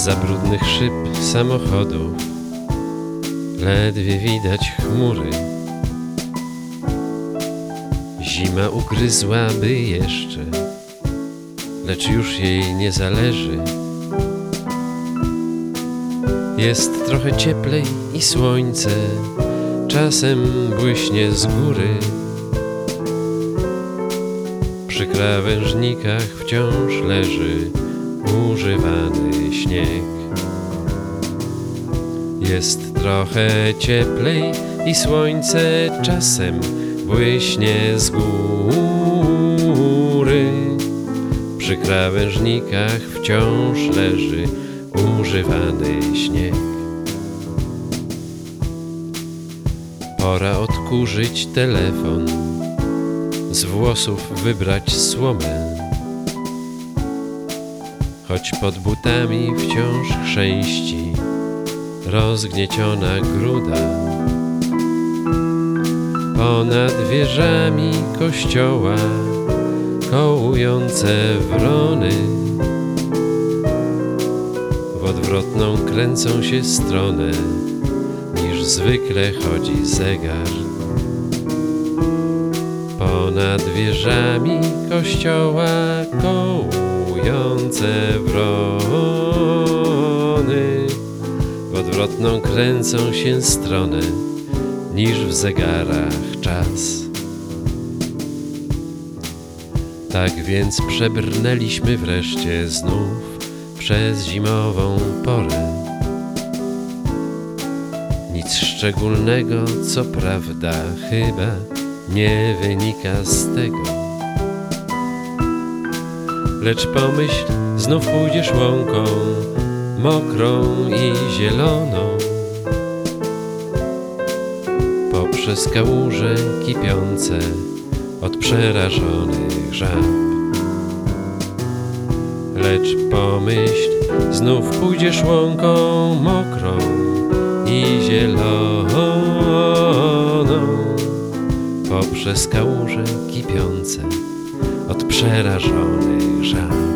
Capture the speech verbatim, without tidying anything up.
Zza brudnych szyb samochodów ledwie widać chmury. Zima ugryzłaby jeszcze, lecz już jej nie zależy. Jest trochę cieplej i słońce czasem błyśnie z góry. Przy krawężnikach wciąż leży używany śnieg. Jest trochę cieplej i słońce czasem błyśnie z góry. Przy krawężnikach wciąż leży używany śnieg. Pora odkurzyć telefon, z włosów wybrać słomę. Choć pod butami wciąż chrzęści rozgnieciona gruda. Ponad wieżami kościoła kołujące wrony w odwrotną kręcą się stronę niż zwykle chodzi zegar. Ponad wieżami kościoła kołujące wrony w odwrotną kręcą się stronę niż w zegarach czas. Tak więc przebrnęliśmy wreszcie znów przez zimową porę. Nic szczególnego, co prawda, chyba nie wynika z tego. Lecz pomyśl, znów pójdziesz łąką mokrą i zieloną poprzez kałuże kipiące od przerażonych żab. Lecz pomyśl, znów pójdziesz łąką mokrą i zieloną poprzez kałuże kipiące od przerażonych żab.